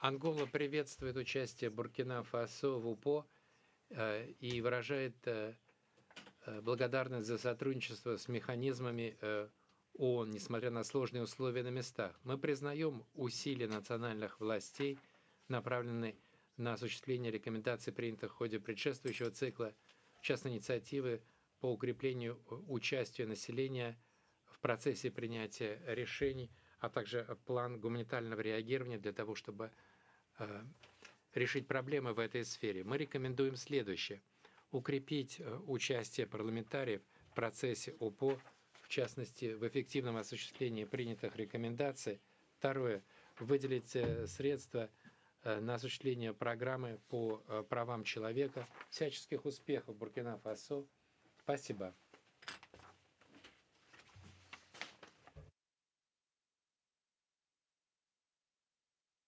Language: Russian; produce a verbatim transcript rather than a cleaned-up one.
Ангола приветствует участие Буркина-Фасо в УПО э, и выражает э, э, благодарность за сотрудничество с механизмами э, ООН, несмотря на сложные условия на местах. Мы признаем усилия национальных властей, направленные на осуществление рекомендаций, принятых в ходе предшествующего цикла, в частности, инициативы по укреплению э, участия населения в процессе принятия решений, а также план гуманитарного реагирования для того, чтобы э, решить проблемы в этой сфере. Мы рекомендуем следующее. Укрепить э, участие парламентариев в процессе ОПО, в частности, в эффективном осуществлении принятых рекомендаций. Второе. Выделить э, средства э, на осуществление программы по э, правам человека. Всяческих успехов Буркина-Фасо. Спасибо.